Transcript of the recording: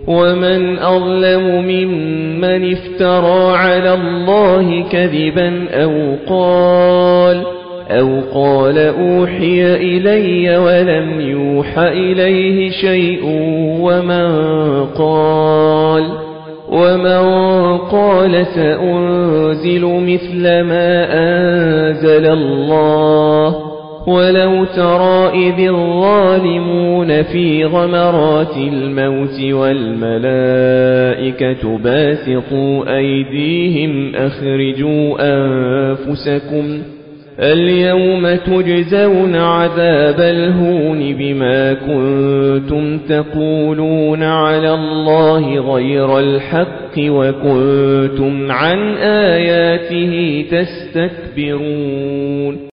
ومن أظلم ممن افترى على الله كذبا أو قال أوحي إلي ولم يوح إليه شيء ومن قال سأنزل مثل ما أنزل الله ولو ترى إذ الظالمون في غمرات الموت والملائكة باسطوا أيديهم أخرجوا أنفسكم اليوم تجزون عذاب الهون بما كنتم تقولون على الله غير الحق وكنتم عن آياته تستكبرون